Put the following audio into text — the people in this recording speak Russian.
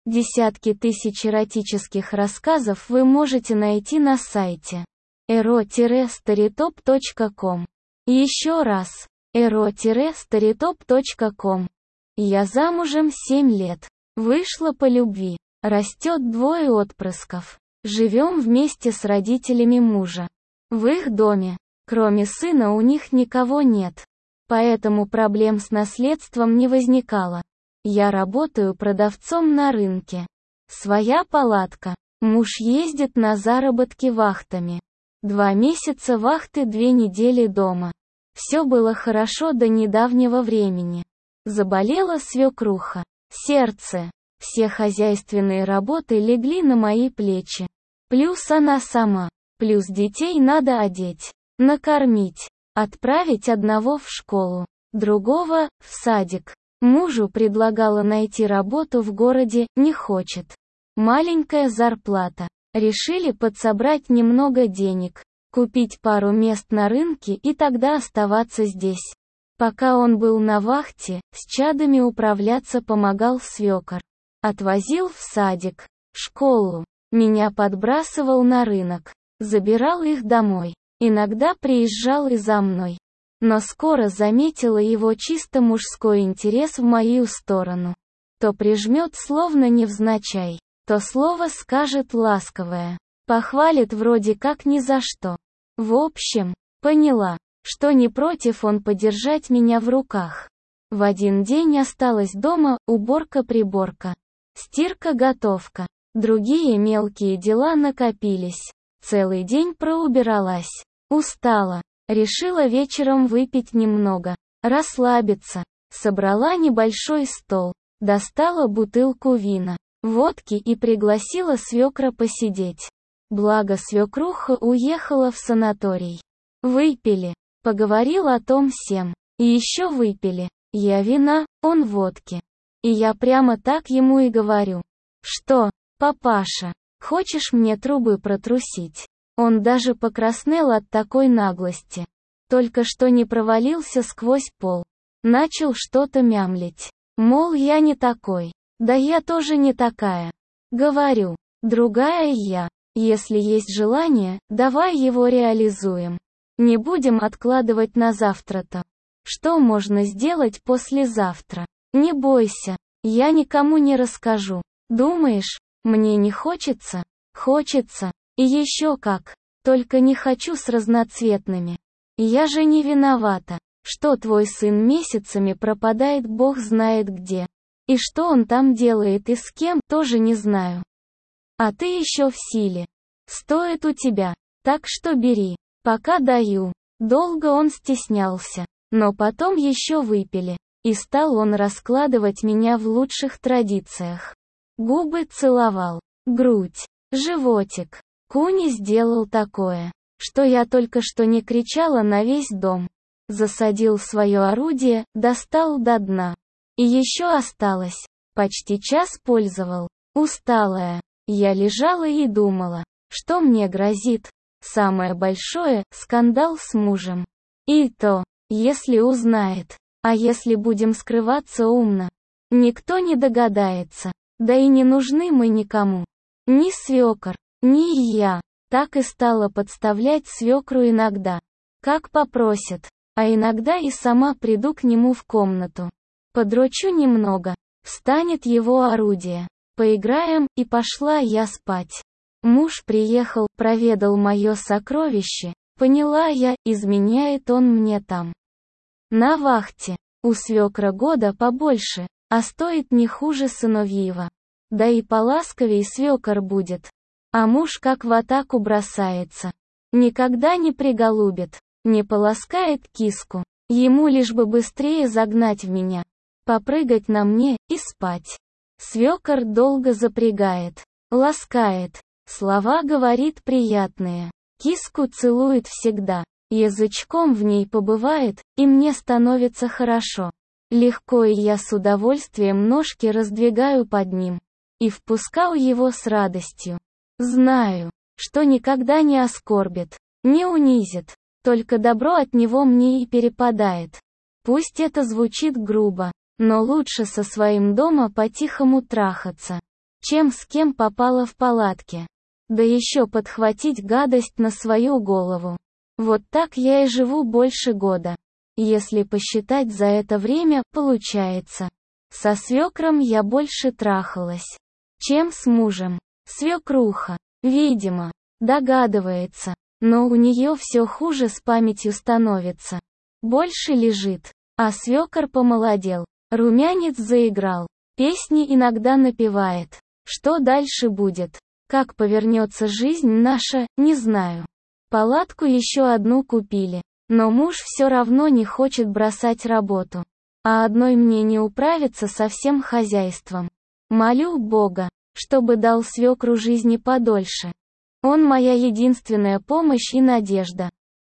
Десятки тысяч эротических рассказов вы можете найти на сайте ero-storytop.com. Еще раз, ero-storytop.com. Я замужем 7 лет. Вышла по любви. Растет 2 отпрысков. Живем вместе с родителями мужа. В их доме, кроме сына, у них никого нет. Поэтому проблем с наследством не возникало. Я работаю продавцом на рынке. Своя палатка. Муж ездит на заработки вахтами. 2 месяца вахты, 2 недели дома. Все было хорошо до недавнего времени. Заболела свекруха. Сердце. Все хозяйственные работы легли на мои плечи. Плюс она сама. Плюс детей надо одеть, накормить, отправить одного в школу, другого – в садик. Мужу предлагала найти работу в городе, не хочет. Маленькая зарплата. Решили подсобрать немного денег, купить пару мест на рынке и тогда оставаться здесь. Пока он был на вахте, с чадами управляться помогал свекор. Отвозил в садик, школу. Меня подбрасывал на рынок. Забирал их домой. Иногда приезжал и за мной. Но скоро заметила его чисто мужской интерес в мою сторону. То прижмет словно невзначай, то слово скажет ласковое. Похвалит вроде как ни за что. В общем, поняла, что не против он подержать меня в руках. В один день осталась дома уборка-приборка, стирка-готовка. Другие мелкие дела накопились. Целый день проубиралась. Устала. Решила вечером выпить немного. Расслабиться. Собрала небольшой стол. Достала бутылку вина, водки и пригласила свекра посидеть. Благо свекруха уехала в санаторий. Выпили. Поговорил о том сем. И еще выпили. Я вина, он водки. И я прямо так ему и говорю. Что, папаша, хочешь мне трубы протрусить? Он даже покраснел от такой наглости. Только что не провалился сквозь пол. Начал что-то мямлить. Мол, я не такой. Да я тоже не такая. Говорю, другая я. Если есть желание, давай его реализуем. Не будем откладывать на завтра-то. Что можно сделать послезавтра? Не бойся, я никому не расскажу. Думаешь, мне не хочется? Хочется. И еще как. Только не хочу с разноцветными. Я же не виновата, что твой сын месяцами пропадает бог знает где. И что он там делает и с кем, тоже не знаю. А ты еще в силе. Стоит у тебя. Так что бери. Пока даю. Долго он стеснялся. Но потом еще выпили. И стал он раскладывать меня в лучших традициях. Губы целовал. Грудь. Животик. Куни сделал такое, что я только что не кричала на весь дом. Засадил свое орудие, достал до дна. И еще осталось. Почти час пользовал. Усталая. Я лежала и думала, что мне грозит. Самое большое – скандал с мужем. И то, если узнает. А если будем скрываться умно? Никто не догадается. Да и не нужны мы никому. Ни свекор, ни я. Так и стала подставлять свекру иногда. Как попросит. А иногда и сама приду к нему в комнату. Подрочу немного. Встанет его орудие. Поиграем, и пошла я спать. Муж приехал, проведал мое сокровище. Поняла я, изменяет он мне там. На вахте. У свекра года побольше, а стоит не хуже сыновьева. Да и поласковей свекор будет. А муж как в атаку бросается. Никогда не приголубит, не поласкает киску. Ему лишь бы быстрее загнать в меня. Попрыгать на мне и спать. Свекор долго запрягает, ласкает. Слова говорит приятные. Киску целует всегда. Язычком в ней побывает, и мне становится хорошо. Легко, и я с удовольствием ножки раздвигаю под ним. И впускаю его с радостью. Знаю, что никогда не оскорбит, не унизит. Только добро от него мне и перепадает. Пусть это звучит грубо, но лучше со своим дома по-тихому трахаться. чем с кем попало в палатке. Да еще подхватить гадость на свою голову. Вот так я и живу больше года. Если посчитать за это время, получается. Со свекром я больше трахалась, чем с мужем. Свекруха, видимо, догадывается, но у нее все хуже с памятью становится. Больше лежит. А свекор помолодел. Румянец заиграл. Песни иногда напевает. Что дальше будет? Как повернется жизнь наша, не знаю. Палатку еще одну купили. Но муж все равно не хочет бросать работу. А одной мне не управиться со всем хозяйством. Молю Бога, чтобы дал свекру жизни подольше. Он моя единственная помощь и надежда.